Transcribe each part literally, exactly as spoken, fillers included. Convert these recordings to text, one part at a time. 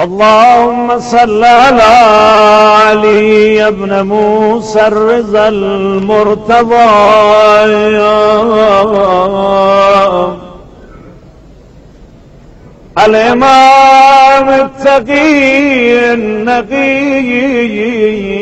اللهم صل على علي بن موسى الرضا المرتضى الإمام التقي النقي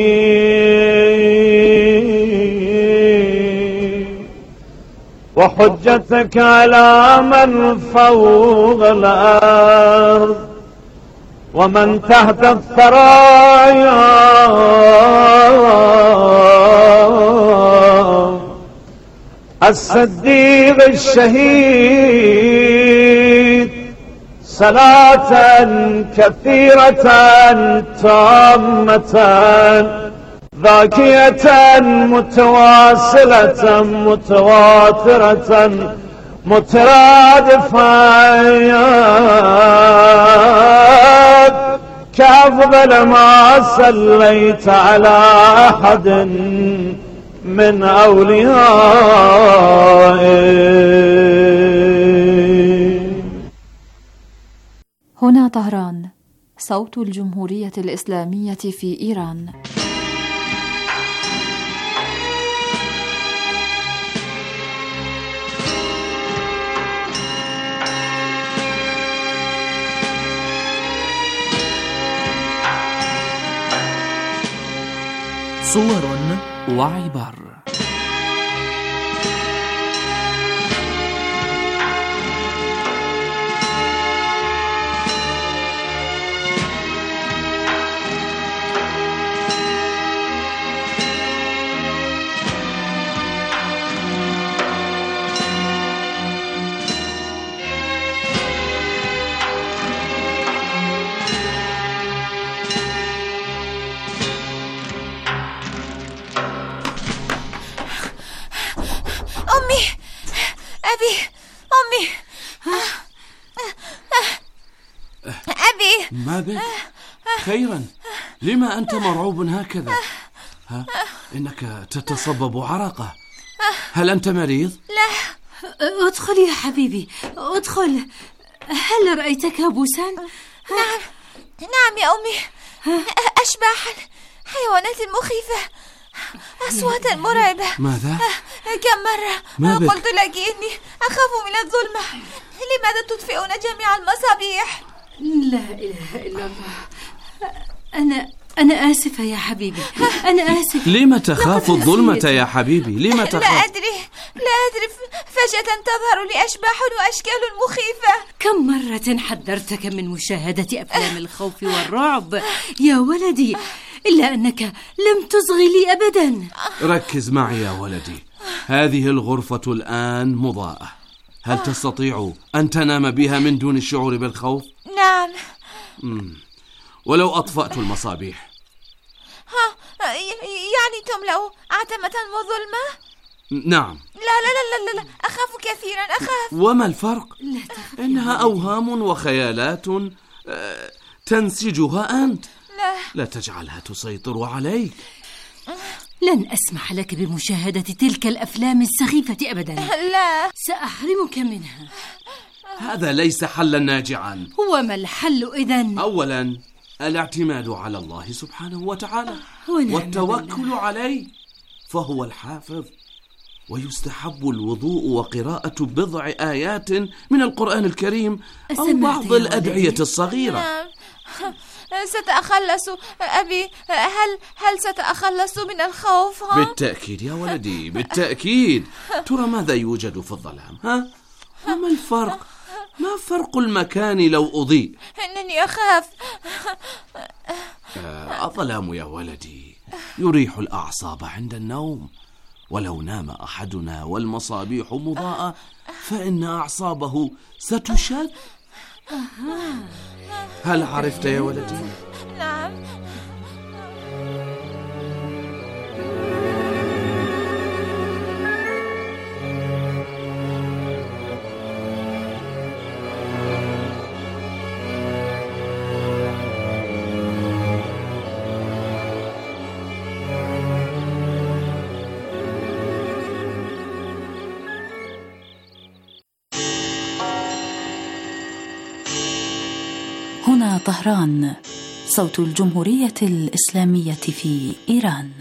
وحجتك على من فوق الأرض ومن تحت الثرايا الصديق الشهيد صلاة كثيرة تامة ذاكية متواصلة متواترة مترادفة كأفضل ما صليت على أحد من أوليائه. هنا طهران، صوت الجمهورية الإسلامية في إيران. صور وعبر. ما بك؟ خيرا، لما أنت مرعوب هكذا؟ ها؟ إنك تتصبب عرقة. هل أنت مريض؟ لا. ادخل يا حبيبي، ادخل. هل رأيت كابوسا؟ نعم نعم يا أمي، أشباحا، حيوانات مخيفة، أصواتا مرعبة. ماذا؟ كم مرة ما قلت لك إني أخاف من الظلمة. لماذا تطفئون جميع المصابيح؟ لا إله إلا الله. أنا أنا آسفة يا حبيبي، أنا آسفة. لما تخاف الظلمة يا حبيبي؟ لما تخاف؟ لا أدري لا أدري فجأة تظهر لي أشباح وأشكال مخيفة. كم مرة حذرتك من مشاهدة أفلام الخوف والرعب يا ولدي، إلا أنك لم تصغي لي أبدا. ركز معي يا ولدي، هذه الغرفة الآن مضاءة. هل تستطيع أن تنام بها من دون الشعور بالخوف؟ نعم. مم. ولو أطفأت المصابيح؟ ها، يعني تملأ عتمة وظلمة؟ نعم. لا لا لا لا لا، أخاف كثيرا، أخاف. وما الفرق؟ لا، إنها أوهام وخيالات تنسجها أنت. لا لا تجعلها تسيطر عليك. لن أسمح لك بمشاهدة تلك الأفلام السخيفة أبدا. لا، سأحرمك منها. هذا ليس حلا ناجعا. وما الحل إذن؟ أولا الاعتماد على الله سبحانه وتعالى والتوكل عليه، فهو الحافظ. ويستحب الوضوء وقراءة بضع آيات من القرآن الكريم أو بعض الأدعية الصغيرة. ستأخلص أبي. هل هل ستأخلص من الخوف؟ ها؟ بالتأكيد يا ولدي، بالتأكيد. ترى ماذا يوجد في الظلام؟ ها؟ وما الفرق؟ ما فرق المكان لو أضيء؟ إنني أخاف. آه، الظلام يا ولدي يريح الأعصاب عند النوم، ولو نام أحدنا والمصابيح مضاءة فإن أعصابه ستشد. هل عرفت يا ولدي؟ نعم. هنا طهران، صوت الجمهورية الإسلامية في إيران.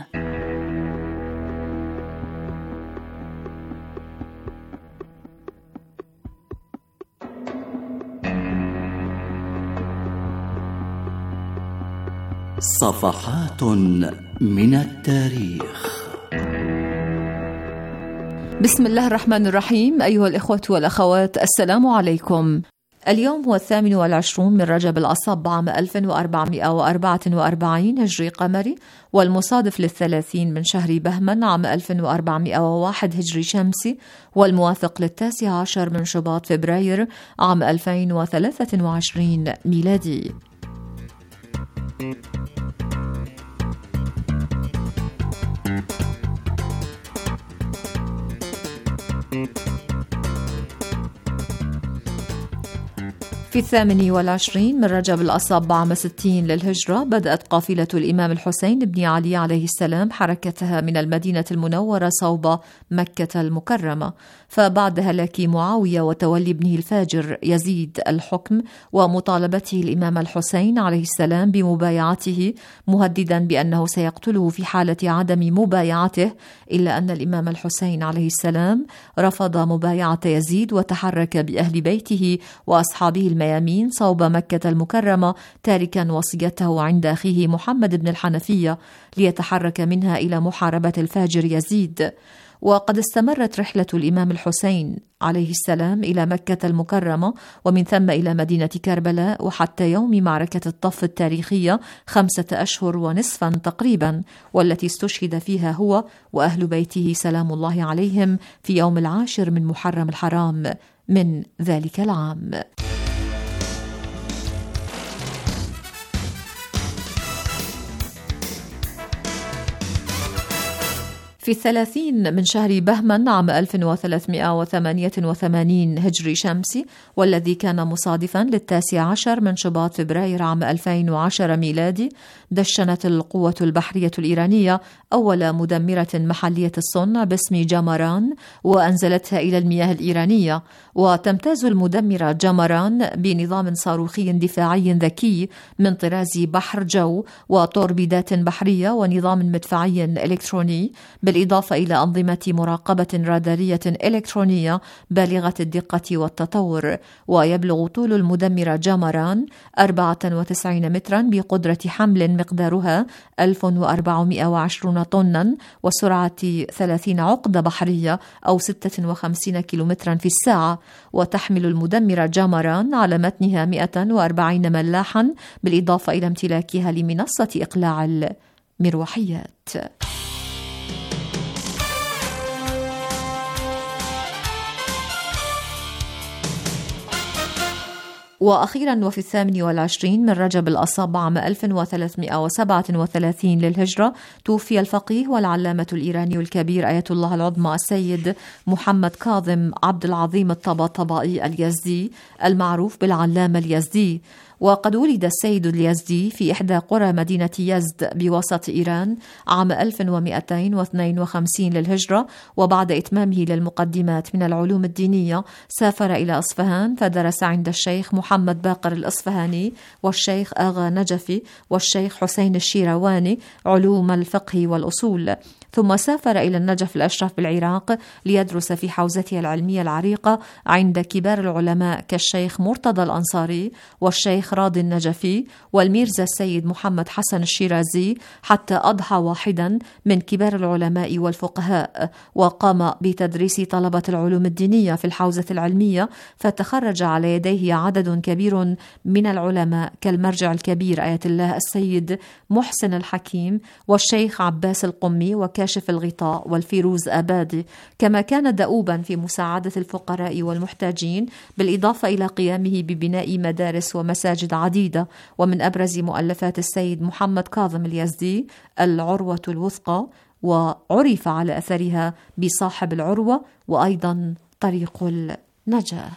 صفحات من التاريخ. بسم الله الرحمن الرحيم. أيها الإخوة والأخوات، السلام عليكم. اليوم هو الثامن والعشرون من رجب الأصب عام ألف وأربعمائة وأربعة وأربعين هجري قمري، والمصادف للثلاثين من شهر بهمن عام ألف وأربعمائة وواحد هجري شمسي، والموافق للتاسع عشر من شباط فبراير عام ألفين وثلاثة وعشرين ميلادي. في الثامن والعشرين من رجب الأصب عام ستين للهجرة بدأت قافلة الإمام الحسين بن علي عليه السلام حركتها من المدينة المنورة صوب مكة المكرمة، فبعد هلاك معاوية وتولي ابنه الفاجر يزيد الحكم ومطالبته الإمام الحسين عليه السلام بمبايعته، مهددا بأنه سيقتله في حالة عدم مبايعته، إلا أن الإمام الحسين عليه السلام رفض مبايعة يزيد وتحرك بأهل بيته وأصحابه الميامين صوب مكة المكرمة، تاركا وصيته عند أخيه محمد بن الحنفية ليتحرك منها إلى محاربة الفاجر يزيد. وقد استمرت رحلة الإمام الحسين عليه السلام إلى مكة المكرمة ومن ثم إلى مدينة كربلاء وحتى يوم معركة الطف التاريخية خمسة أشهر ونصفا تقريبا، والتي استشهد فيها هو وأهل بيته سلام الله عليهم في يوم العاشر من محرم الحرام من ذلك العام. في الثلاثين من شهر بهمن عام ألف وثلاثمائة وثمانية وثمانين هجري شمسي، والذي كان مصادفا للتاسع عشر من شباط فبراير عام ألفين وعشرة ميلادي، دشنت القوة البحرية الإيرانية أول مدمرة محلية الصنع باسم جاماران وأنزلتها إلى المياه الإيرانية. وتمتاز المدمرة جاماران بنظام صاروخي دفاعي ذكي من طراز بحر جو وتوربيدات بحرية ونظام مدفعي إلكتروني، بالإضافة إلى أنظمة مراقبة رادارية إلكترونية بالغة الدقة والتطور. ويبلغ طول المدمرة جاماران أربعة وتسعين مترا بقدرة حمل مقدارها ألف وأربعمائة وعشرين طنا وسرعة ثلاثين عقدة بحرية أو ستة وخمسين كيلومترا في الساعة. وتحمل المدمرة جاماران على متنها مئة وأربعين ملاحا، بالإضافة إلى امتلاكها لمنصة إقلاع المروحيات. وأخيرا وفي الثامن والعشرين من رجب الأصب عام ألف وثلاثمائة وسبعة وثلاثين للهجرة توفي الفقيه والعلامة الإيراني الكبير آية الله العظمى السيد محمد كاظم عبد العظيم الطباطبائي اليزدي المعروف بالعلامة اليزدي. وقد ولد السيد اليزدي في إحدى قرى مدينة يزد بوسط إيران عام ألف ومئتين واثنين وخمسين للهجرة، وبعد إتمامه للمقدمات من العلوم الدينية سافر إلى أصفهان فدرس عند الشيخ محمد باقر الأصفهاني والشيخ آغا نجفي والشيخ حسين الشيرواني علوم الفقه والأصول، ثم سافر إلى النجف الأشرف بالعراق ليدرس في حوزته العلمية العريقة عند كبار العلماء كالشيخ مرتضى الأنصاري والشيخ راضي النجفي والميرزا السيد محمد حسن الشيرازي، حتى أضحى واحدا من كبار العلماء والفقهاء. وقام بتدريس طلبة العلوم الدينية في الحوزة العلمية، فتخرج على يديه عدد كبير من العلماء كالمرجع الكبير آية الله السيد محسن الحكيم والشيخ عباس القمي وكاشف الغطاء والفيروز آبادي، كما كان دؤوبا في مساعدة الفقراء والمحتاجين، بالإضافة إلى قيامه ببناء مدارس ومساجد عديدة. ومن أبرز مؤلفات السيد محمد كاظم اليزدي العروة الوثقى، وعرف على أثرها بصاحب العروة، وأيضا طريق النجاة.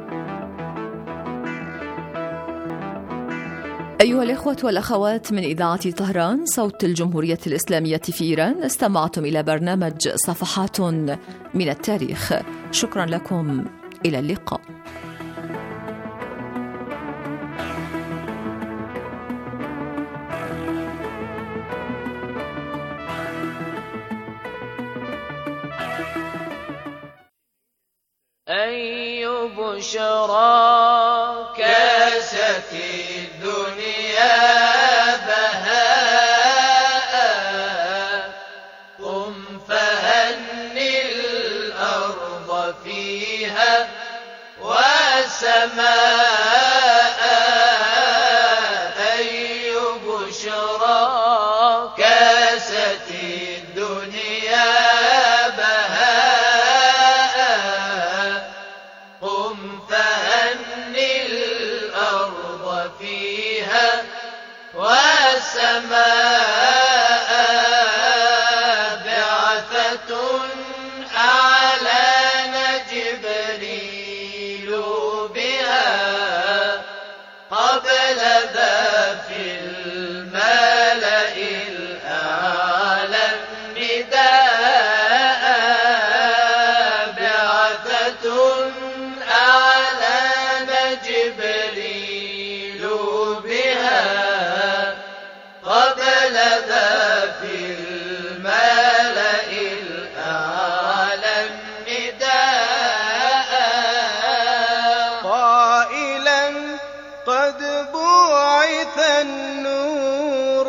أيها الإخوة والأخوات من إذاعة طهران صوت الجمهورية الإسلامية في إيران، استمعتم إلى برنامج صفحات من التاريخ. شكرا لكم، إلى اللقاء. أي بشرى كاسة الدنيا بهاء قم فهني الأرض فيها وسماء أي بشرى كاسة الدنيا بهاء قم فهني الأرض فيها وسماء بعثة أعلان جبريل بها قبل ذا في الملأ الأعلى النداء بعثة أعلان جبريل بها قبل ذا في الملأ الأعلى النداء قائلا قد بعث النور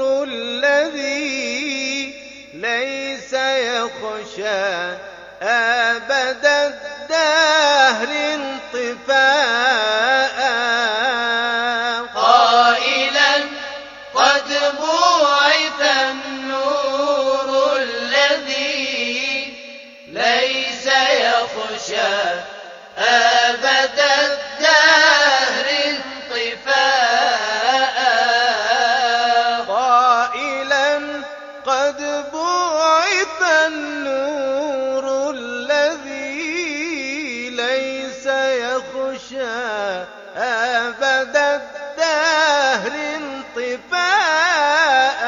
الذي ليس يخشى أبد الدهر انطفاء قائلا قد بعث النور الذي ليس يخشى أبد الدهر انطفاء قائلا قد بعث النور الذي ليس يخشى أبد الدهر انطفاء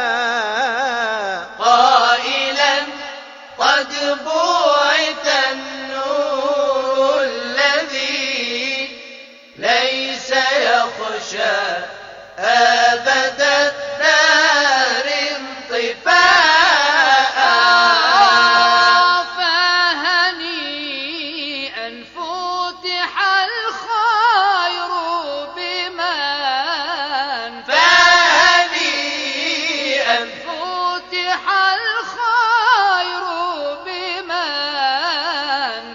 قائلا قد بعث النور الذي ليس يخشى أبد الدهر انطفاء فهنيئا فتح الخير بمن فهنيئا فتح الخير بمن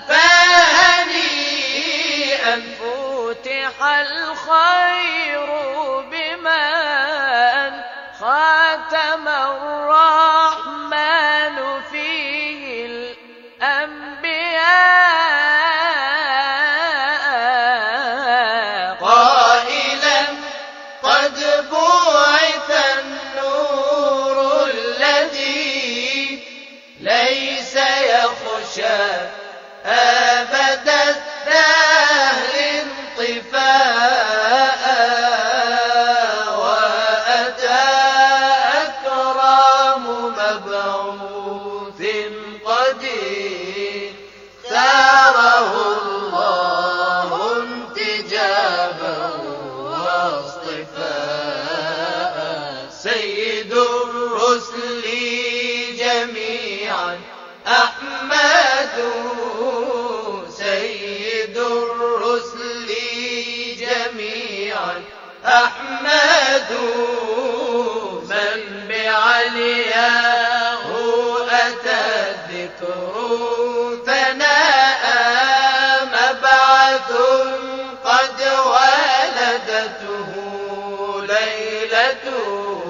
فهنيئا فتح الخير بمن ختم الرحمن فيه الأنبياء قائلا قد بعث النور الذي ليس يخشى أبد الدهر انطفاء وأتى أكرم مبعوث قد اختاره الله انتجابا واصطفاء سيد الرسل جميعا أحمد سيد الرسل جميعا أحمد من بعلياه أتى الذكر ثناء مبعث قد ولدته ليلته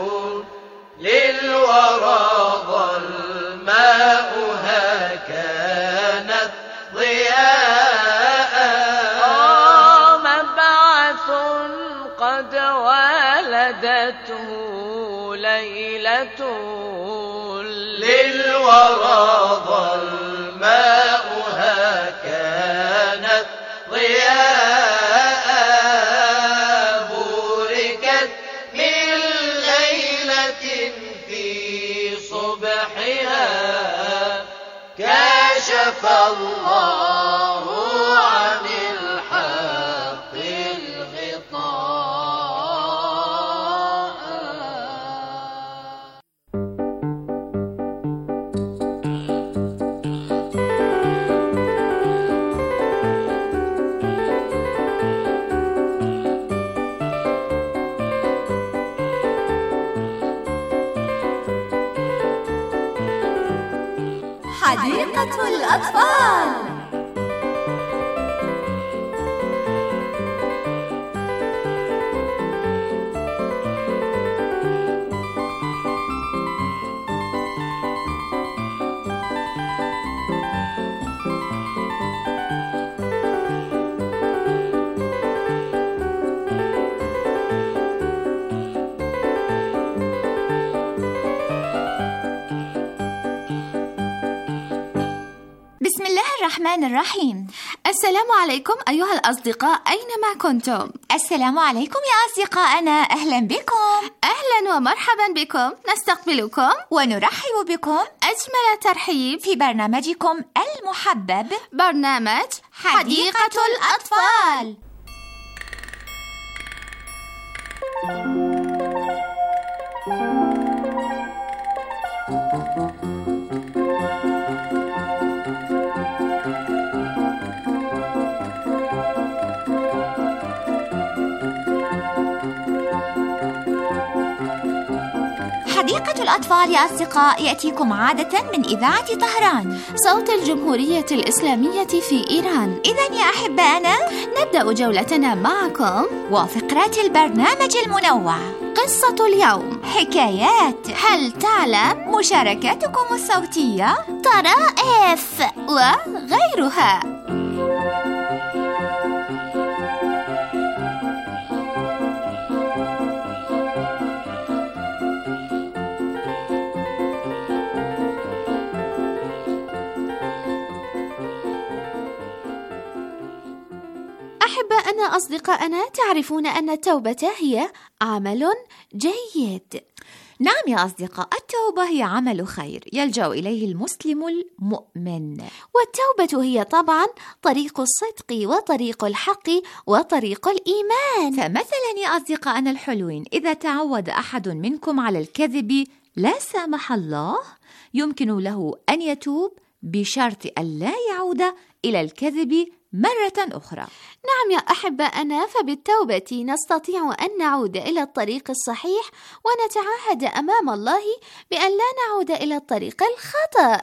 للورى ظلماؤها كانت ضياء مبعث قد ولدته ليلته للورى ظلماؤها كانت ضياء بوركت من ليلة في صبحها كشف الله عن الحق الغطاء حديقة الأطفال. بسم الله الرحمن الرحيم. السلام عليكم أيها الأصدقاء أينما كنتم. السلام عليكم يا أصدقائنا، أهلا بكم. أهلا ومرحبا بكم، نستقبلكم ونرحب بكم أجمل ترحيب في برنامجكم المحبب، برنامج حديقة الأطفال. حديقة الأطفال يا أصدقاء يأتيكم عادة من إذاعة طهران، صوت الجمهورية الإسلامية في إيران. إذن يا أحبائنا نبدأ جولتنا معكم وفقرات البرنامج المنوع، قصة اليوم، حكايات، هل تعلم، مشاركاتكم الصوتية، طرائف وغيرها. أحبائنا أصدقائنا، تعرفون أن التوبة هي عمل جيد. نعم يا أصدقاء، التوبة هي عمل خير يلجأ إليه المسلم المؤمن، والتوبة هي طبعا طريق الصدق وطريق الحق وطريق الإيمان. فمثلا يا أصدقائنا الحلوين، إذا تعود أحد منكم على الكذب لا سامح الله، يمكن له أن يتوب بشرط أن لا يعود إلى الكذب مرة أخرى. نعم يا أحبائنا، فبالتوبة نستطيع أن نعود إلى الطريق الصحيح ونتعهد أمام الله بأن لا نعود إلى الطريق الخطأ.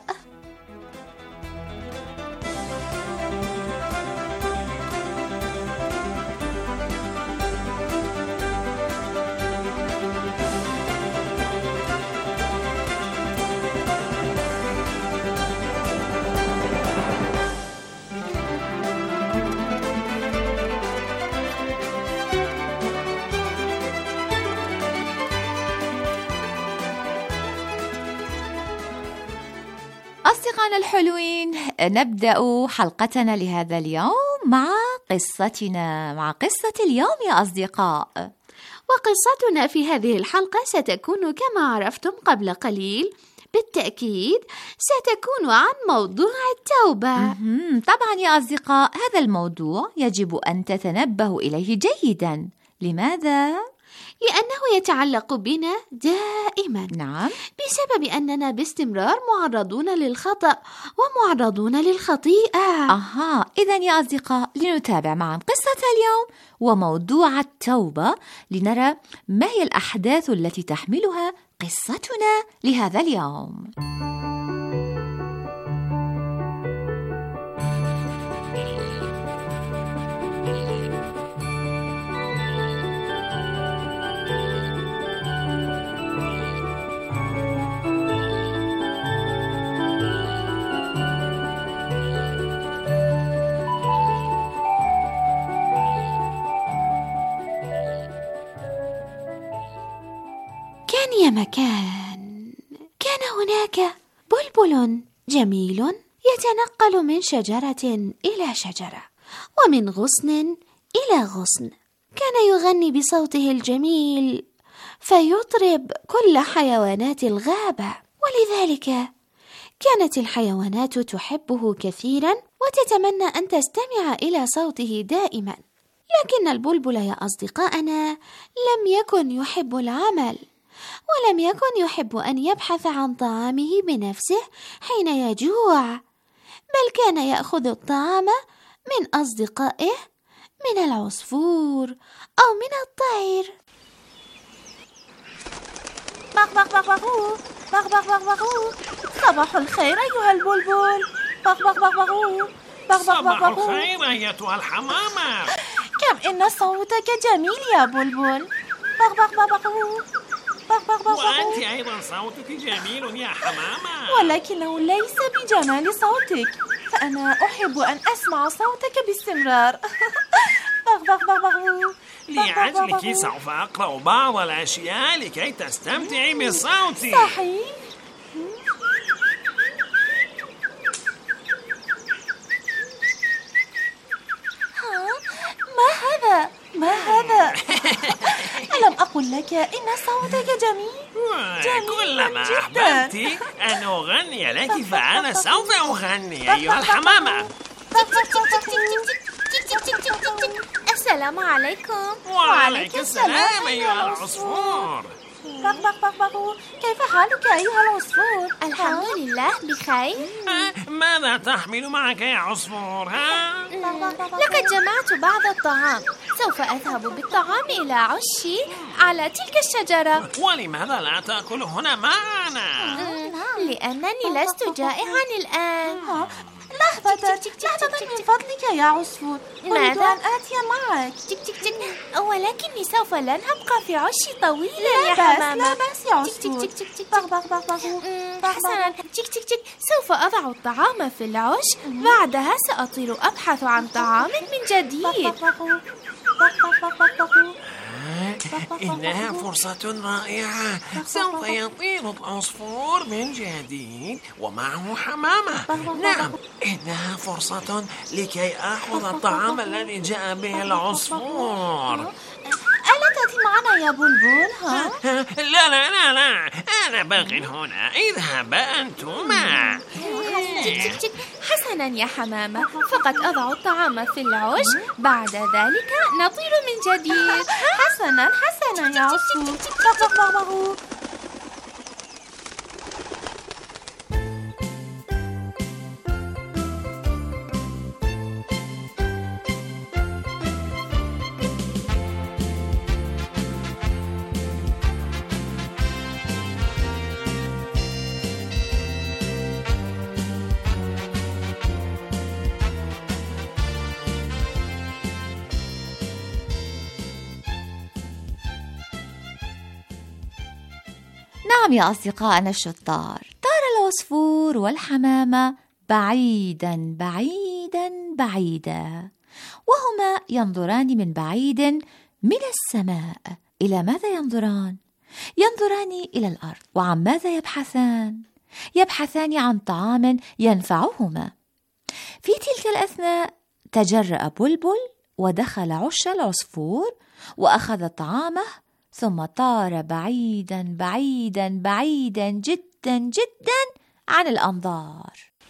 أصدقائنا الحلوين، نبدأ حلقتنا لهذا اليوم مع قصتنا، مع قصة اليوم يا أصدقاء. وقصتنا في هذه الحلقة ستكون كما عرفتم قبل قليل، بالتأكيد ستكون عن موضوع التوبة. طبعا يا أصدقاء، هذا الموضوع يجب أن تتنبهوا إليه جيدا. لماذا؟ لأنه يتعلق بنا دائما. نعم، بسبب أننا باستمرار معرضون للخطأ ومعرضون للخطيئة. أها، إذن يا أصدقاء، لنتابع معا قصة اليوم وموضوع التوبة، لنرى ما هي الأحداث التي تحملها قصتنا لهذا اليوم. يا مكان، كان هناك بلبل جميل يتنقل من شجرة إلى شجرة ومن غصن إلى غصن. كان يغني بصوته الجميل فيطرب كل حيوانات الغابة، ولذلك كانت الحيوانات تحبه كثيرا وتتمنى أن تستمع إلى صوته دائما. لكن البلبل يا أصدقائنا لم يكن يحب العمل، ولم يكن يحب أن يبحث عن طعامه بنفسه حين يجوع، بل كان يأخذ الطعام من أصدقائه، من العصفور أو من الطير. بغ بغ بغ بغ بغ بغ بغ بغ. صباح الخير أيها البلبل، بغ بغ بغ بغ بغ صباح الخير أيتها الحمامة. كم إن صوتك جميل يا بلبل. بغ بغ بغ بغ بغ بغ بغ. وأنت أيضا صوتك جميل يا حمامة. ولكنه ليس بجمال صوتك، فأنا أحب أن أسمع صوتك باستمرار. بغ بغ بغ بغ. لأجلك سوف أقرأ بعض الأشياء لكي تستمتعي بصوتي. صحيح. ما هذا؟ ما هذا؟ ألم أقل لك إن صوتك جميل؟ جميل كلما جدا. أحببت أن أغني لك فأنا سوف أغني أيها الحمامة. السلام عليكم. وعليك السلام أيها العصفور. بغ بغ بغ بغ. كيف حالك أيها العصفور؟ الحمد لله بخير. ماذا تحمل معك يا عصفور؟ ها؟ لقد جمعت بعض الطعام، سوف أذهب بالطعام إلى عشي على تلك الشجرة. ولماذا لا تأكل هنا معنا؟ لأنني لست جائعا الآن. لحظة لحظة من فضلك يا عصفور، أريد أن آتي معك. تك تك تك. ولكني سوف لن أبقى في عشي طويلا يا حمامة. حمامة. لا بأس يا عصفور. بغ بغ بغ بغ. حسنا، تك تك تك. سوف أضع الطعام في العش، بعدها سأطير أبحث عن طعام من جديد. إنها فرصة رائعة، سوف يطير العصفور من جديد ومعه حمامة. نعم، إنها فرصة لكي أخذ الطعام الذي جاء به العصفور. ألا تأتي معنا يا بلبل؟ ها؟ لا لا لا لا، أنا باقي هنا، اذهبا أنتما. حسنا يا حمامة، فقط أضع الطعام في العش، بعد ذلك نطير من جديد. حسنا حسنا يا عصفور. بغ بغ بغ بغ. نعم يا أصدقائنا الشطار، طار العصفور والحمامة بعيدا بعيدا بعيدا، وهما ينظران من بعيد من السماء. إلى ماذا ينظران؟ ينظران إلى الأرض. وعن ماذا يبحثان؟ يبحثان عن طعام ينفعهما. في تلك الأثناء تجرأ بلبل ودخل عش العصفور وأخذ طعامه، ثم طار بعيدا بعيدا بعيدا جدا جدا عن الأنظار.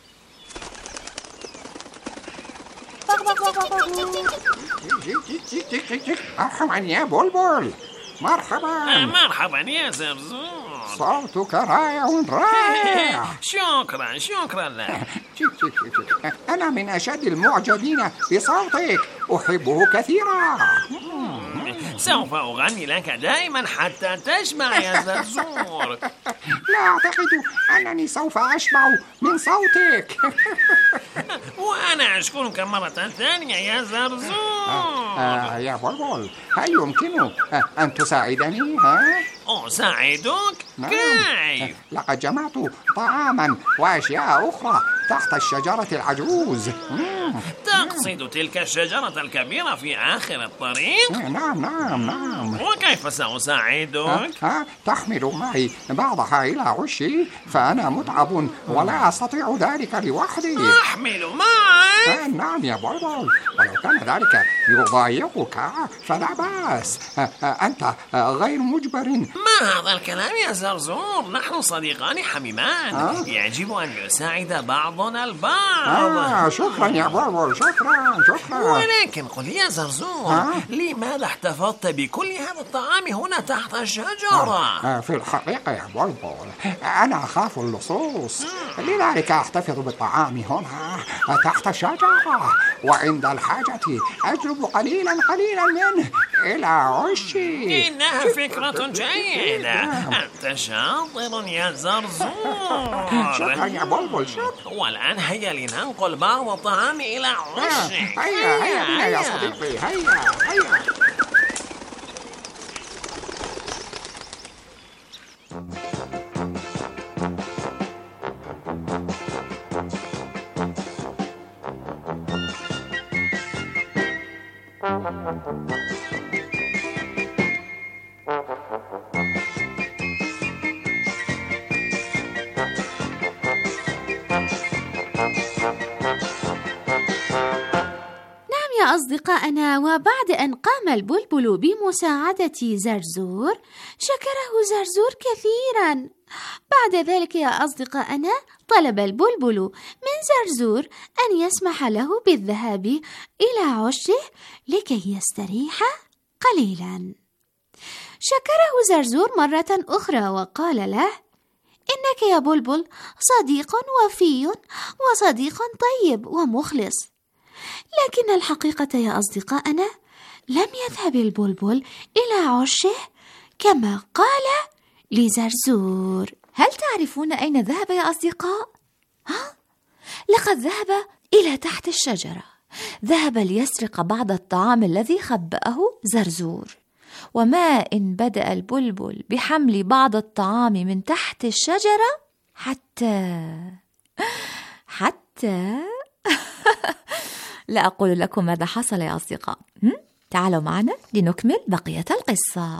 مرحبا يا بلبل. مرحبا. مرحبا يا زرزور. صوتك رائع رائع. شكرا شكرا لك. أنا من أشد المعجبين بصوتك، أحبه كثيرا. سوف أغني لك دائما حتى تشبع يا زرزور. لا أعتقد أنني سوف أشبع من صوتك. وأنا أشكرك مرة ثانية يا زرزور. آه آه يا بلبل، هل يمكن أن تساعدني؟ ها؟ أساعدك؟ نعم. كيف؟ لقد جمعت طعاما وأشياء أخرى تحت الشجرة العجوز. تقصد تلك الشجرة الكبيرة في آخر الطريق؟ نعم نعم نعم. وكيف سأساعدك؟ ها؟ تحمل معي بعضها إلى عشي، فأنا متعب ولا أستطيع ذلك لوحدي. أحمل معي؟ نعم يا بلبل، ولو كان ذلك يضايقك فلا بأس، أنت غير مجبر. ما هذا الكلام يا زرزور؟ نحن صديقان حميمان، أه؟ يجب أن يساعد بعضنا البعض. آه شكرا يا بلبل، شكرا شكرا. ولكن قل يا زرزور، أه؟ لماذا احتفظت بكل هذا الطعام هنا تحت الشجرة؟ آه في الحقيقة يا بلبل، أنا أخاف اللصوص، لذلك أحتفظ بالطعام هنا تحت الشجرة، وعند الحاجة أجلب قليلا قليلا منه إلى عشي. إنها فكرة جيدة. أنت شاطر يا زرزور. شكرا يا بلبل، شكرا. والآن هيا لننقل بعض الطعام إلى عشي. هيا هيا بنا يا صديقي، هيا هيا. أصدقائنا، وبعد أن قام البلبل بمساعدة زرزور شكره زرزور كثيرا. بعد ذلك يا أصدقائنا طلب البلبل من زرزور أن يسمح له بالذهاب إلى عشه لكي يستريح قليلا. شكره زرزور مرة أخرى وقال له: إنك يا بلبل صديق وفي وصديق طيب ومخلص. لكن الحقيقة يا أصدقائنا لم يذهب البلبل إلى عشه كما قال لزرزور. هل تعرفون أين ذهب يا أصدقاء؟ ها؟ لقد ذهب إلى تحت الشجرة. ذهب ليسرق بعض الطعام الذي خبأه زرزور. وما إن بدأ البلبل بحمل بعض الطعام من تحت الشجرة حتى حتى لا أقول لكم ماذا حصل يا أصدقاء. تعالوا معنا لنكمل بقية القصة.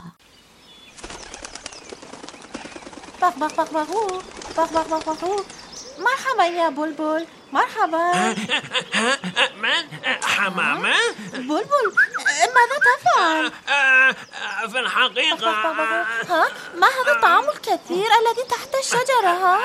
بق بق بق بق بق بق بق بق. مرحبا يا بلبل، مرحبا. من؟ حمامة؟ بلبل، ماذا تفعل؟ في الحقيقة ها؟ ما هذا الطعام الكثير الذي تحت الشجرة؟ ها؟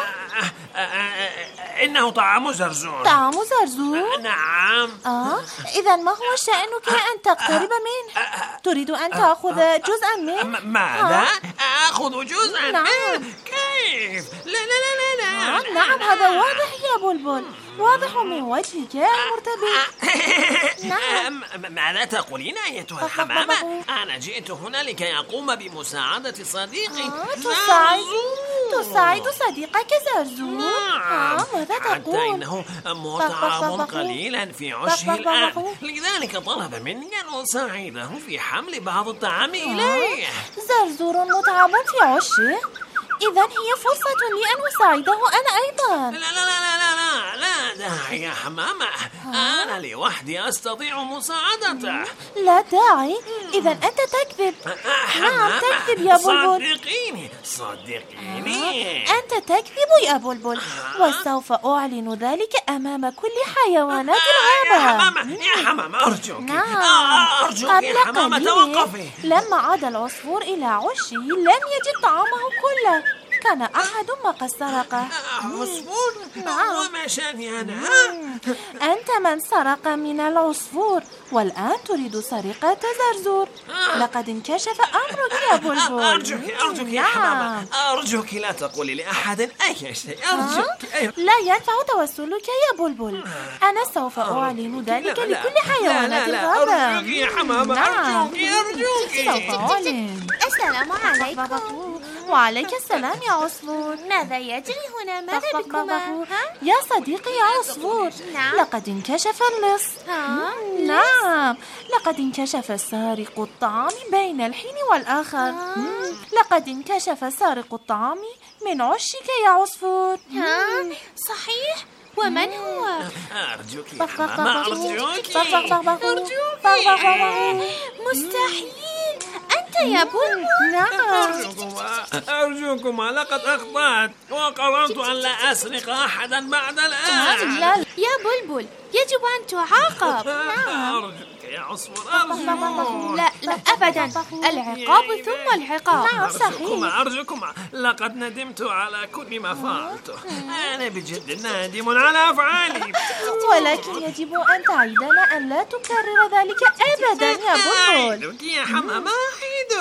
إنه طعام زرزور. طعام زرزور؟ نعم. آه، إذا ما هو شأنك أن تقترب منه؟ تريد أن تأخذ جزءا منه؟ ماذا؟ أخذ جزءا نعم. منه؟ كيف؟ لا لا لا لا لا. نعم نعم، هذا واضح يا بلبل، واضح من وجهك المرتبط. نعم. ماذا تقولين أيتها الحمامة؟ أنا جئت هنا لكي أقوم بمساعدة صديقي تساعد زرزور. تساعد صديقك زرزور؟ نعم. ماذا تقول؟ حتى إنه متعب قليلا في عشه الآن، لذلك طلب مني أن أساعده في حمل بعض الطعام إليه. زرزور متعب في عشه؟ إذن هي فرصة لي أن أساعده أنا أيضا. لا لا لا لا لا لا داعي يا حمامة، أنا لوحدي أستطيع مساعدته. لا داعي، إذن أنت تكذب. نعم تكذب يا بلبل. صدقيني صدقيني. أنت تكذب يا بلبل، وسوف أعلن ذلك أمام كل حيوانات الغابة. يا حمامة يا حمامة أرجوك. نعم. أرجوك يا حمامة توقفي. لما عاد العصفور إلى عشه لم يجد طعامه كله، كان أحد ما قد سرقه. عصفور؟ نعم. وما شأني أنا؟ أنت من سرق من العصفور، والآن تريد سرقة زرزور. لقد انكشف أمرك يا بلبل. أرجوك أرجوك يا حمامة، أرجوك لا تقولي لأحد أي شيء، أرجوك. لا ينفع توسلك يا بلبل، أنا سوف أعلن ذلك لكل حيوانات الغابة. أرجوك يا حمامة، أرجوك أرجوك. سوف أعلن. السلام عليكم. وعليك السلام يا عصفور. ماذا يجري هنا؟ ماذا بكما؟ يا صديقي يا عصفور، نعم. لقد انكشف اللص. نعم، لقد انكشف سارق الطعام بين الحين والآخر. لقد انكشف سارق الطعام من عشك يا عصفور. ها؟ صحيح؟ ومن هو؟ أرجوك يا حمامة، أرجوك أرجوك. مستحيل، أنت يا بلبل. نعم. أرجوكما لقد أخطأت وقررت أن لا أسرق أحدا بعد الآن. يا بلبل يجب أن تعاقب. أرجوك يا عصفور، أرجوك. لا لا أبدا، العقاب ثم العقاب. نعم صحيح. أرجوكما أرجوكما لقد ندمت على كل ما فعلته. أنا بجد نادم على أفعالي. ولكن يجب أن تعيدنا أن لا تكرر ذلك أبدا يا بلبل. أعيدك يا حمامة، أعيدك.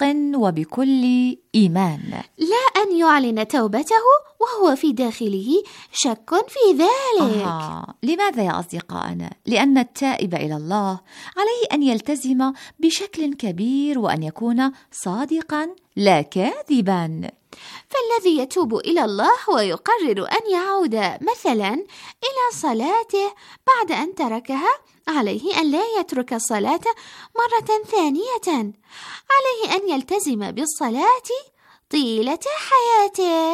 بصدق وبكل إيمان، لا أن يعلن توبته وهو في داخله شك في ذلك. آه. لماذا يا أصدقائنا؟ لأن التائب إلى الله عليه أن يلتزم بشكل كبير وأن يكون صادقا لا كاذبا. فالذي يتوب إلى الله ويقرر أن يعود مثلا إلى صلاته بعد أن تركها، عليه أن لا يترك الصلاة مرة ثانية، عليه أن يلتزم بالصلاة طيلة حياته.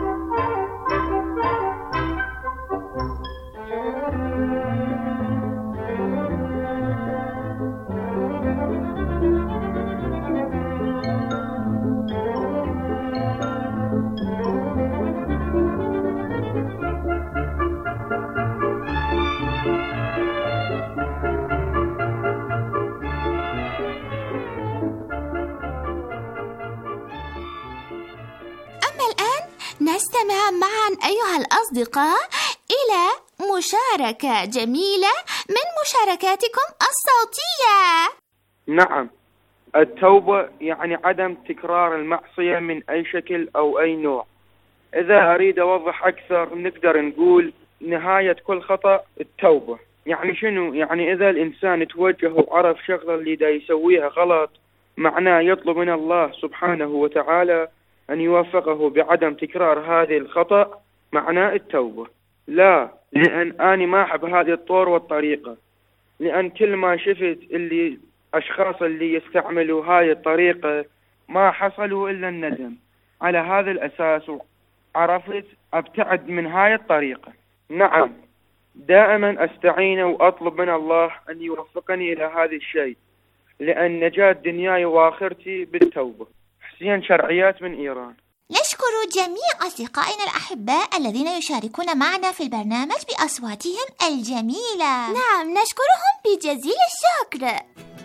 نستمع معا أيها الأصدقاء إلى مشاركة جميلة من مشاركاتكم الصوتية. نعم، التوبة يعني عدم تكرار المعصية من أي شكل أو أي نوع. إذا أريد أوضح أكثر نقدر نقول نهاية كل خطأ التوبة. يعني شنو؟ يعني إذا الإنسان توجه وعرف شغلة اللي دا يسويها غلط، معناه يطلب من الله سبحانه وتعالى أن يوفقه بعدم تكرار هذه الخطأ، معناه التوبة. لا، لأن أنا ما أحب هذه الطور والطريقة، لأن كل ما شفت اللي أشخاص اللي يستعملوا هذه الطريقة ما حصلوا إلا الندم. على هذا الأساس عرفت أبتعد من هذه الطريقة. نعم، دائما أستعين وأطلب من الله أن يوفقني إلى هذا الشيء، لأن نجاة دنياي وآخرتي بالتوبة. حسين شرعيات من إيران. نشكر جميع أصدقائنا الأحباء الذين يشاركون معنا في البرنامج بأصواتهم الجميلة. نعم، نشكرهم بجزيل الشكر.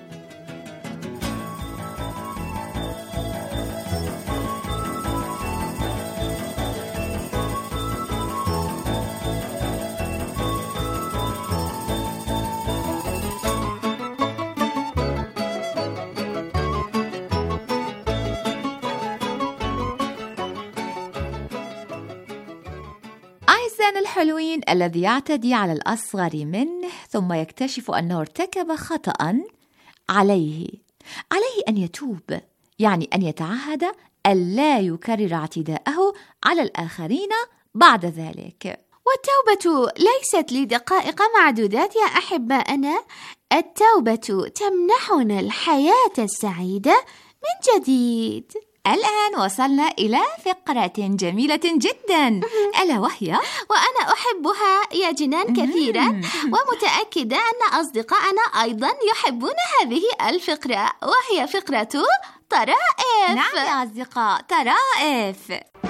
أعزائنا الحلوين، الذي يعتدي على الأصغر منه ثم يكتشف أنه ارتكب خطأ عليه عليه أن يتوب، يعني أن يتعهد ألا يكرر اعتداءه على الآخرين بعد ذلك. والتوبة ليست لدقائق معدودات يا أحبائنا، التوبة تمنحنا الحياة السعيدة من جديد. الآن وصلنا إلى فقرة جميلة جدا، ألا وهي وأنا أحبها يا جنان كثيرا، ومتأكدة أن أصدقائنا أيضا يحبون هذه الفقرة، وهي فقرة طرائف. نعم يا أصدقاء، طرائف.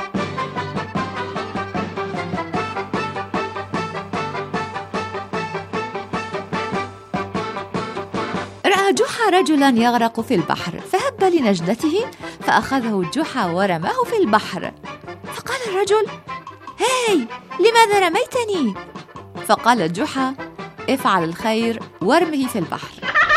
رأى جحا رجلا يغرق في البحر، فهب لنجدته فأخذه جحا ورماه في البحر. فقال الرجل: هاي، لماذا رميتني؟ فقال جحا: افعل الخير وارمه في البحر.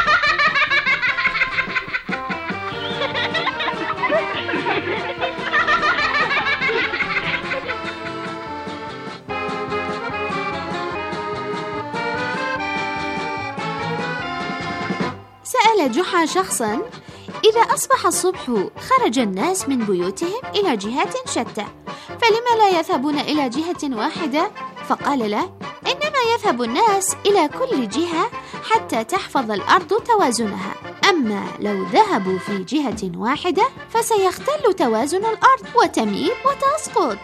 سأل جحا شخصا: إذا أصبح الصبح خرج الناس من بيوتهم إلى جهات شتى، فلما لا يذهبون إلى جهة واحدة؟ فقال له: إنما يذهب الناس إلى كل جهة حتى تحفظ الأرض توازنها، أما لو ذهبوا في جهة واحدة فسيختل توازن الأرض وتميل وتسقط.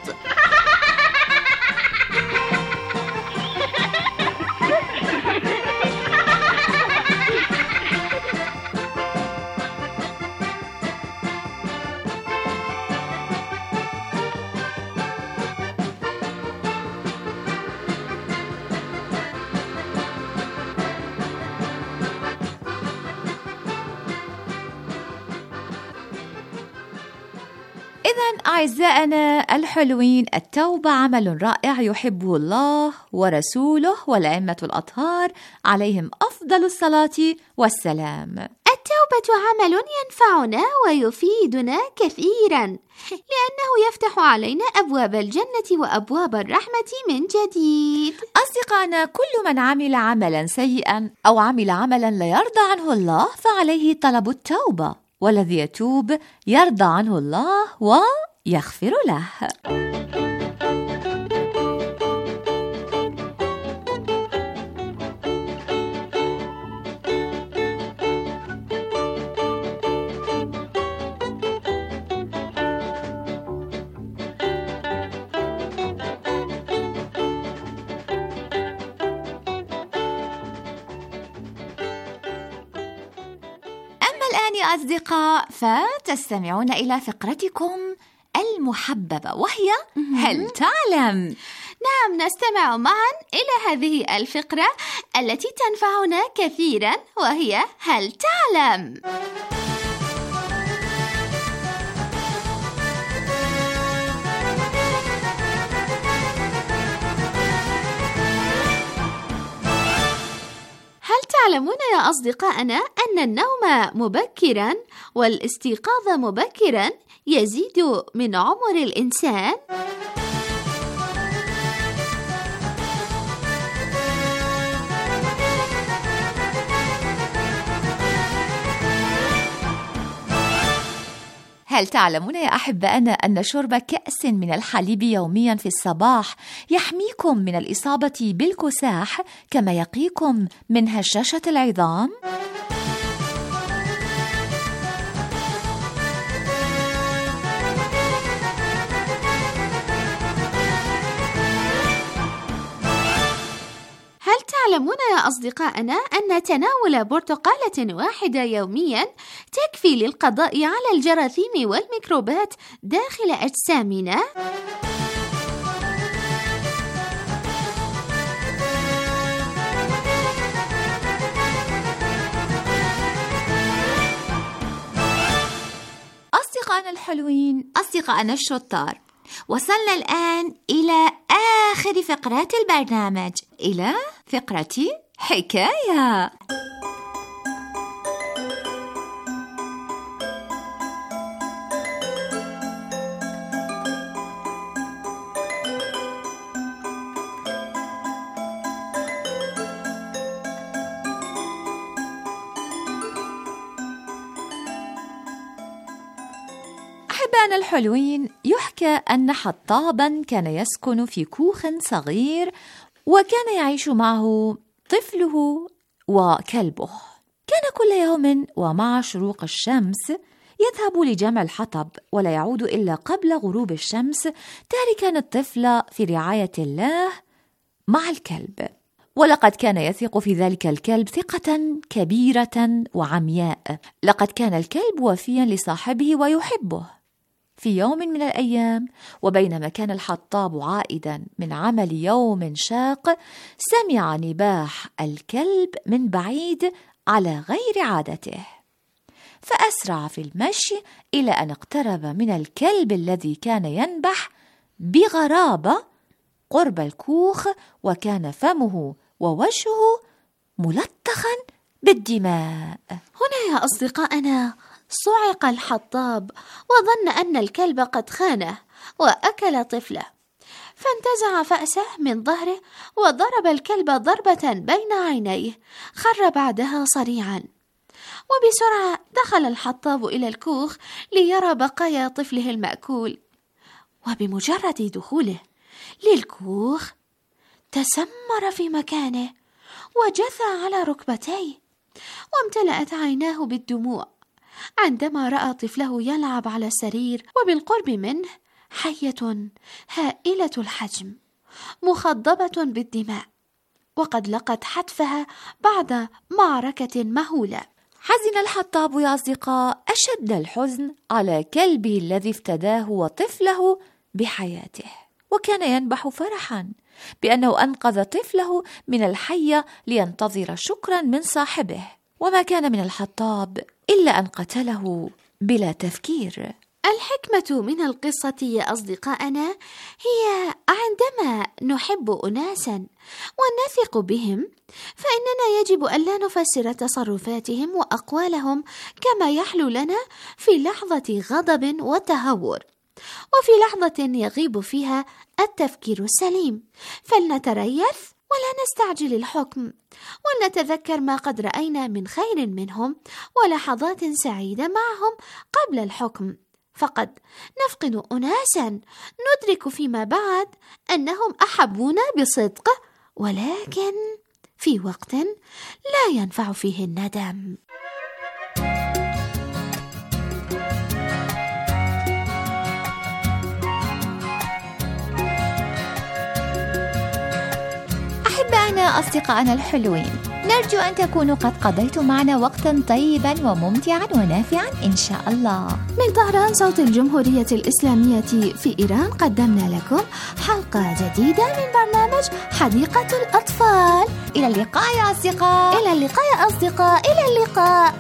إذن أعزائنا الحلوين، التوبة عمل رائع يحبه الله ورسوله والأئمة الأطهار عليهم أفضل الصلاة والسلام. التوبة عمل ينفعنا ويفيدنا كثيرا، لأنه يفتح علينا أبواب الجنة وأبواب الرحمة من جديد. أصدقائنا، كل من عمل عملا سيئا أو عمل عملا لا يرضى عنه الله فعليه طلب التوبة، والذي يتوب يرضى عنه الله ويغفر له. الآن يا أصدقاء فتستمعون إلى فقرتكم المحببة، وهي هل تعلم؟ نعم، نستمع معا إلى هذه الفقرة التي تنفعنا كثيرا، وهي هل تعلم؟ هل تعلمون يا أصدقائنا أن النوم مبكرا والاستيقاظ مبكرا يزيد من عمر الإنسان؟ هل تعلمون يا أحبائنا أن شرب كأس من الحليب يوميا في الصباح يحميكم من الإصابة بالكساح كما يقيكم من هشاشة العظام؟ هل تعلمون يا أصدقائنا أن تناول برتقالة واحدة يوميا تكفي للقضاء على الجراثيم والميكروبات داخل أجسامنا؟ أصدقائنا الحلوين، أصدقائنا الشطار، وصلنا الآن إلى آخر فقرات البرنامج، إلى فقرة حكاية. أحبائنا الحلوين، يحكى أن حطابا كان يسكن في كوخ صغير، وكان يعيش معه طفله وكلبه. كان كل يوم ومع شروق الشمس يذهب لجمع الحطب ولا يعود إلا قبل غروب الشمس، تاركا الطفل في رعاية الله مع الكلب. ولقد كان يثق في ذلك الكلب ثقة كبيرة وعمياء. لقد كان الكلب وفيا لصاحبه ويحبه. في يوم من الأيام، وبينما كان الحطاب عائدا من عمل يوم شاق، سمع نباح الكلب من بعيد على غير عادته، فأسرع في المشي إلى أن اقترب من الكلب الذي كان ينبح بغرابة قرب الكوخ، وكان فمه ووجهه ملطخا بالدماء. هنا يا أصدقائنا صعق الحطاب وظن أن الكلب قد خانه وأكل طفله، فانتزع فأسه من ظهره وضرب الكلب ضربة بين عينيه، خر بعدها صريعا. وبسرعة دخل الحطاب إلى الكوخ ليرى بقايا طفله المأكول، وبمجرد دخوله للكوخ تسمر في مكانه وجثى على ركبتيه، وامتلأت عيناه بالدموع عندما رأى طفله يلعب على السرير، وبالقرب منه حية هائلة الحجم مخضبة بالدماء، وقد لقت حتفها بعد معركة مهولة. حزن الحطاب يا أصدقاء أشد الحزن على كلبه الذي افتداه وطفله بحياته، وكان ينبح فرحا بأنه أنقذ طفله من الحية لينتظر شكرا من صاحبه. وما كان من الحطاب إلا أن قتله بلا تفكير. الحكمة من القصة يا أصدقائنا هي عندما نحب أناسا ونثق بهم فإننا يجب ألا نفسر تصرفاتهم وأقوالهم كما يحلو لنا في لحظة غضب وتهور، وفي لحظة يغيب فيها التفكير السليم، فلنتريث ولا نستعجل الحكم، ولنتذكر ما قد رأينا من خير منهم ولحظات سعيدة معهم قبل الحكم، فقد نفقد أناسا ندرك فيما بعد أنهم أحبونا بصدق، ولكن في وقت لا ينفع فيه الندم. أحبائنا أصدقائنا الحلوين، نرجو أن تكونوا قد قضيتم معنا وقتا طيبا وممتعا ونافعا إن شاء الله. من طهران صوت الجمهورية الإسلامية في إيران قدمنا لكم حلقة جديدة من برنامج حديقة الأطفال. إلى اللقاء يا أصدقاء. إلى اللقاء يا أصدقاء. إلى اللقاء.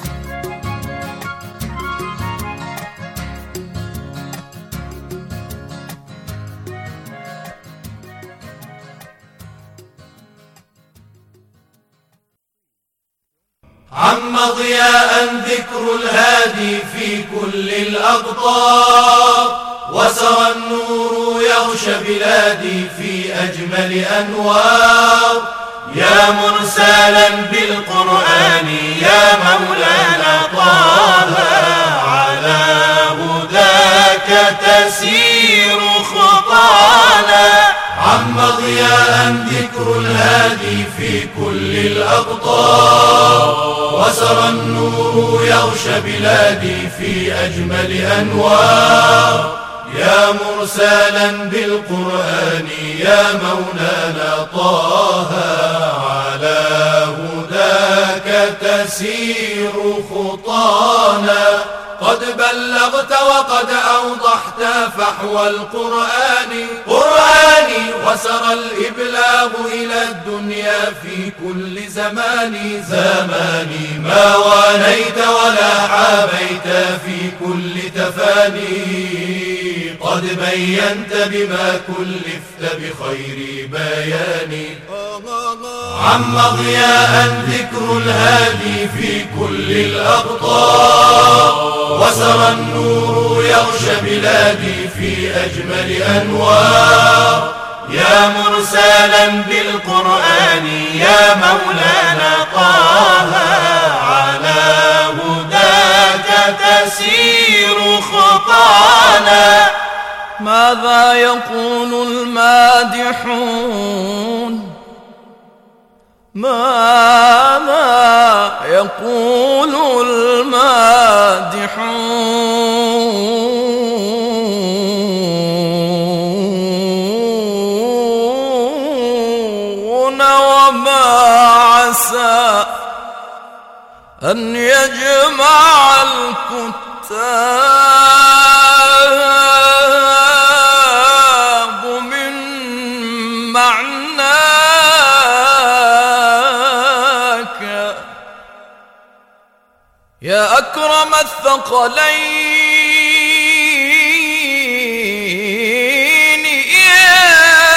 عم ضياء ذكر الهادي في كل الأقطار، وسرى النور يغشى بلادي في أجمل أنوار. يا مرسلا بالقرآن يا مولانا طه، على هداك تسير خطانا. عم ضياء ذكر الهادي في كل الأقطار، وسرى النور يغشى بلادي في أجمل أنوار. يا مرسلا بالقرآن يا مولانا طه، على هداك تسير خطانا. قد بلغت وقد أوضحت فحوى القرآن قرآني، وسرى الإبلاغ إلى الدنيا في كل زمان زماني. ما وانيت ولا حابيت في كل تفاني، قد بينت بما كلفت بخير بياني. عم ضياء ذكر الهادي في كل الأقطار، وسرى النور يغشى بلادي في أجمل أنوار. يا مرسلا بالقرآن يا مولانا طه، على هداك تسير خطانا. ماذا يقول المادحون؟ ماذا يقول المادحون؟ وما عسى أن يجمع الكتاب من معناك يا أكرم الثقلين. يا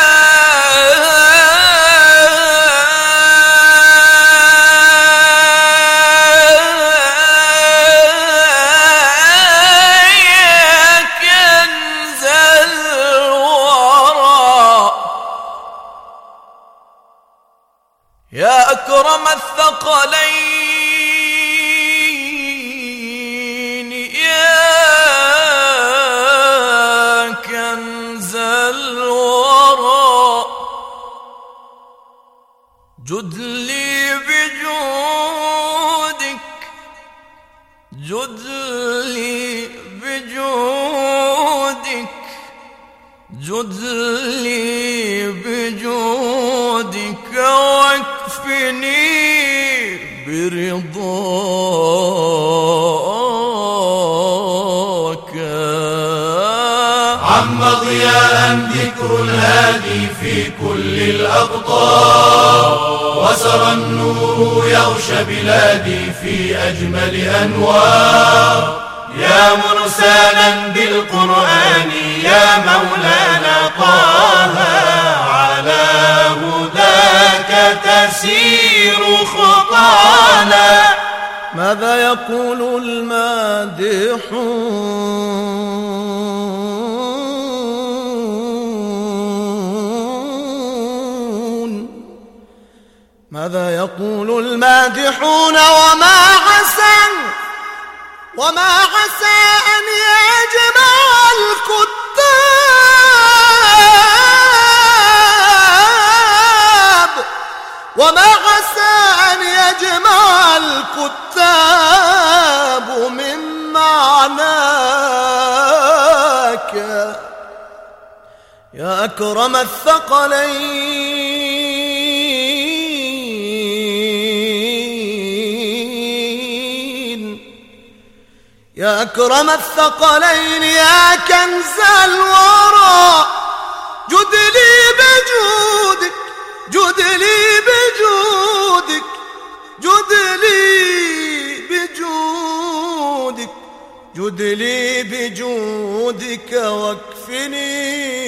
كنز الورى، يا أكرم الثقلين، يا كنز الورى. جد لي بجودك، جد لي بجودك، جد لي بجودك، واكفني برضاك. عم ضياء ذكر الهادي في كل الأقطار، وسرى النور يغشى بلادي في أجمل أنوار. يا مرسلا بالقرآن يا مولانا طه على هداك تسير خطانا. ماذا يقول المادحون ماذا يقول المادحون وما عسى وما عسى أن يجمع الكتاب وما عسى أن يجمع الكتاب من معناك يا أكرم الثقلين يا أكرم الثقلين يا كنز الورى جد لي بجودك جد لي بجودك جد لي بجودك جد لي بجودك واكفني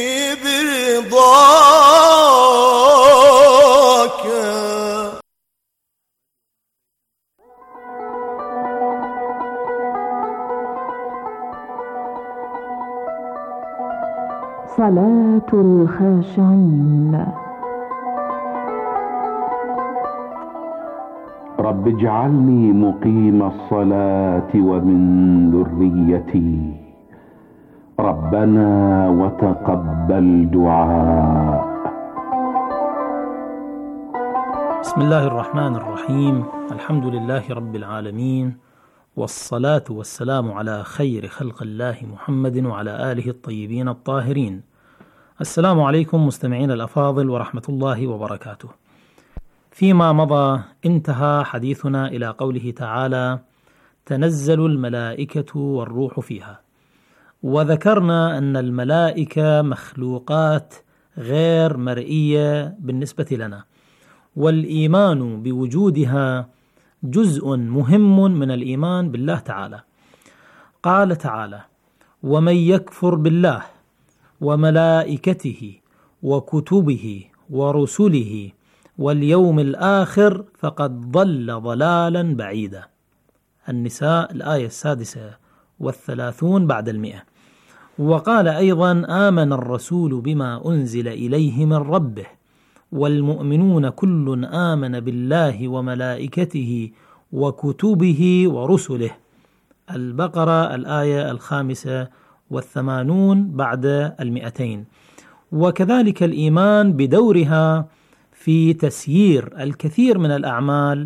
برضاك. صلاة الخاشعين. رب اجعلني مقيم الصلاة ومن ذريتي ربنا وتقبل دعاء. بسم الله الرحمن الرحيم. الحمد لله رب العالمين، والصلاة والسلام على خير خلق الله محمد وعلى آله الطيبين الطاهرين. السلام عليكم مستمعين الأفاضل ورحمة الله وبركاته. فيما مضى انتهى حديثنا إلى قوله تعالى: تنزل الملائكة والروح فيها، وذكرنا أن الملائكة مخلوقات غير مرئية بالنسبة لنا، والإيمان بوجودها جزء مهم من الإيمان بالله تعالى. قال تعالى: ومن يكفر بالله وملائكته وكتبه ورسله واليوم الآخر فقد ضل ضلالا بعيدا. النساء الآية السادسة والثلاثون بعد المئة. وقال أيضا: آمن الرسول بما أنزل إليه من ربه والمؤمنون كل آمن بالله وملائكته وكتبه ورسله. البقرة الآية الخامسة والثمانون بعد المئتين. وكذلك الإيمان بدورها في تسيير الكثير من الأعمال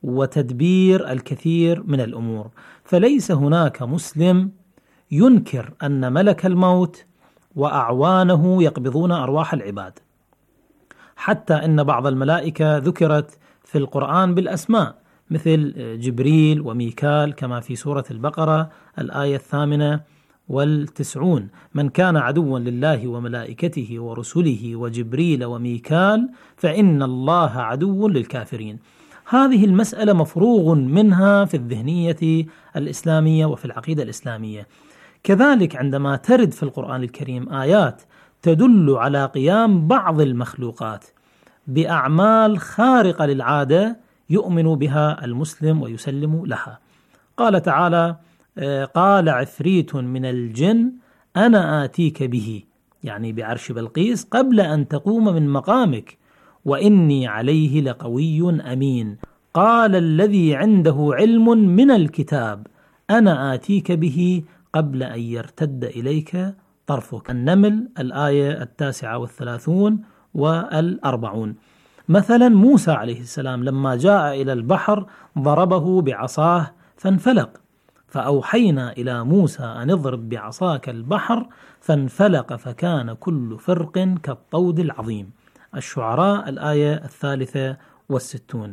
وتدبير الكثير من الأمور. فليس هناك مسلم ينكر أن ملك الموت وأعوانه يقبضون أرواح العباد، حتى إن بعض الملائكة ذكرت في القرآن بالأسماء مثل جبريل وميكال كما في سورة البقرة الآية الثامنة والتسعون: من كان عدوا لله وملائكته ورسله وجبريل وميكال فإن الله عدو للكافرين. هذه المسألة مفروغ منها في الذهنية الإسلامية وفي العقيدة الإسلامية. كذلك عندما ترد في القرآن الكريم آيات تدل على قيام بعض المخلوقات بأعمال خارقة للعادة يؤمن بها المسلم ويسلم لها. قال تعالى: قال عفريت من الجن أنا آتيك به، يعني بعرش بلقيس، قبل أن تقوم من مقامك وإني عليه لقوي أمين. قال الذي عنده علم من الكتاب أنا آتيك به قبل أن يرتد إليك طرفك. النمل الآية التاسعة والثلاثون والأربعون. مثلا موسى عليه السلام لما جاء إلى البحر ضربه بعصاه فانفلق، فأوحينا إلى موسى أن اضرب بعصاك البحر فانفلق فكان كل فرق كالطود العظيم. الشعراء الآية الثالثة والستون.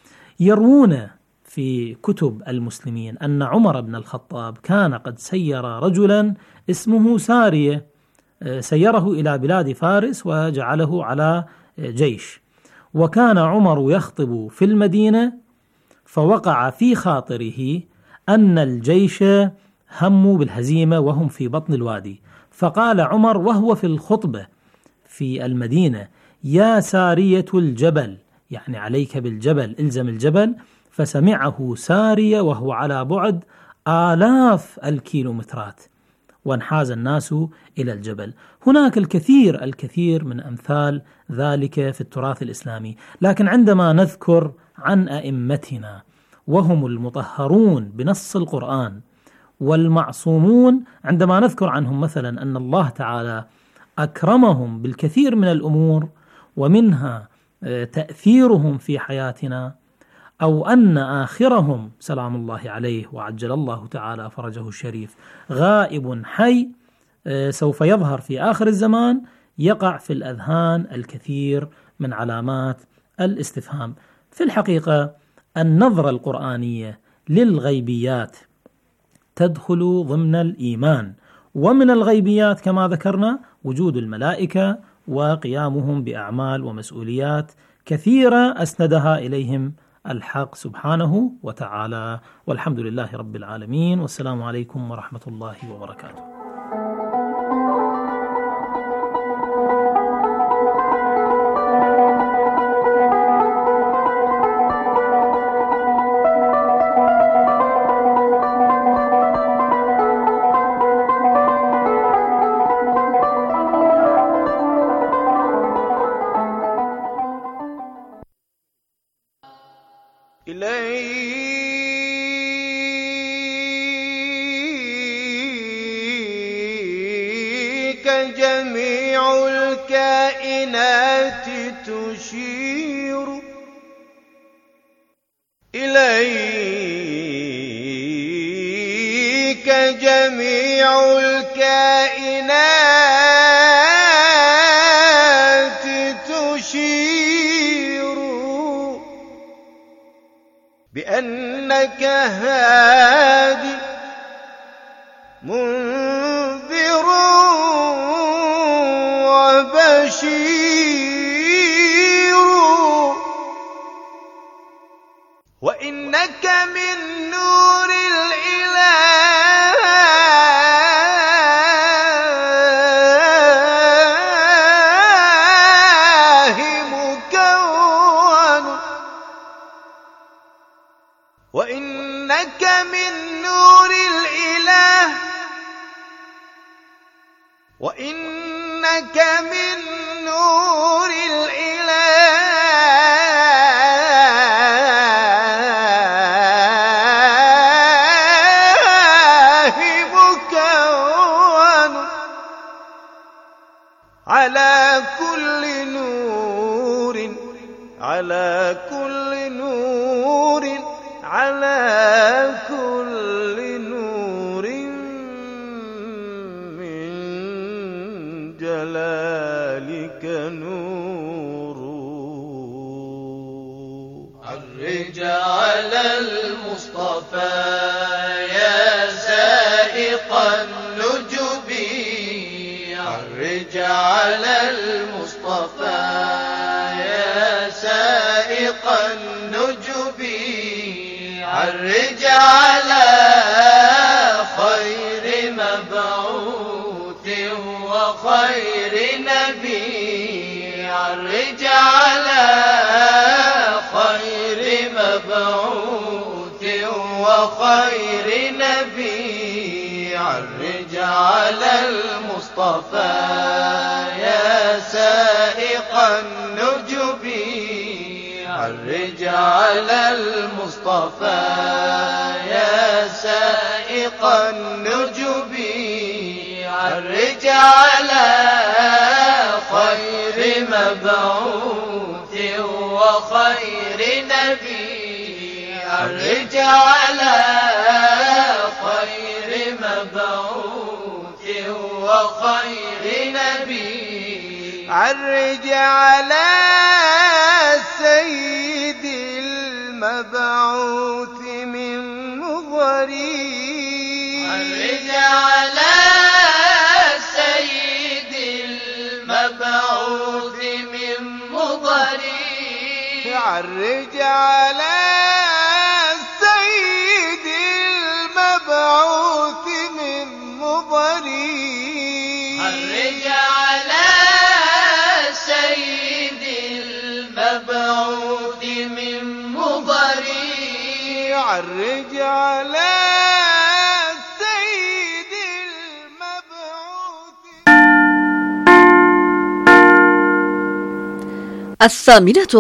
يروون في كتب المسلمين أن عمر بن الخطاب كان قد سير رجلا اسمه سارية، سيره إلى بلاد فارس وجعله على جيش، وكان عمر يخطب في المدينة فوقع في خاطره أن الجيش هموا بالهزيمة وهم في بطن الوادي، فقال عمر وهو في الخطبة في المدينة: يا سارية الجبل، يعني عليك بالجبل، إلزم الجبل. فسمعه سارية وهو على بعد آلاف الكيلومترات، وانحاز الناس إلى الجبل. هناك الكثير الكثير من أمثال ذلك في التراث الإسلامي، لكن عندما نذكر عن أئمتنا وهم المطهرون بنص القرآن والمعصومون، عندما نذكر عنهم مثلا أن الله تعالى أكرمهم بالكثير من الأمور ومنها تأثيرهم في حياتنا، أو أن آخرهم سلام الله عليه وعجل الله تعالى فرجه الشريف غائب حي سوف يظهر في آخر الزمان، يقع في الأذهان الكثير من علامات الاستفهام. في الحقيقة النظرة القرآنية للغيبيات تدخل ضمن الإيمان، ومن الغيبيات كما ذكرنا وجود الملائكة وقيامهم بأعمال ومسؤوليات كثيرة أسندها إليهم الحق سبحانه وتعالى. والحمد لله رب العالمين، والسلام عليكم ورحمة الله وبركاته. إليك جميع الكائنات تشير، إليك جميع الكائنات تشير بأنك هادي منذر وبشير، وإنك من نور الإله مكون، وإنك من نور الإله، وإنك من نور الإله مكون، على كل نور، على كل نور، على كل نور من جلالك نور. عرج على المصطفى يا سائق النجب، عرج على المصطفى يا سائق النجب، عرج على خير مبعوث وخير نبي، عرج على خير مبعوث وخير نبي، عرج على المصطفى يا سائق النجب، عرج على المصطفى يا سائق النجب، عرج على خير مبعوث وخير نبي، عرج على خير مبعوث وخير نبي، عرج على سيد المبعوث من مضري، عرج على سيد المبعوث من مضري، عرج على سيد المبعوث المبعوث من مضر عرج على السيد المبعوث. الثامنة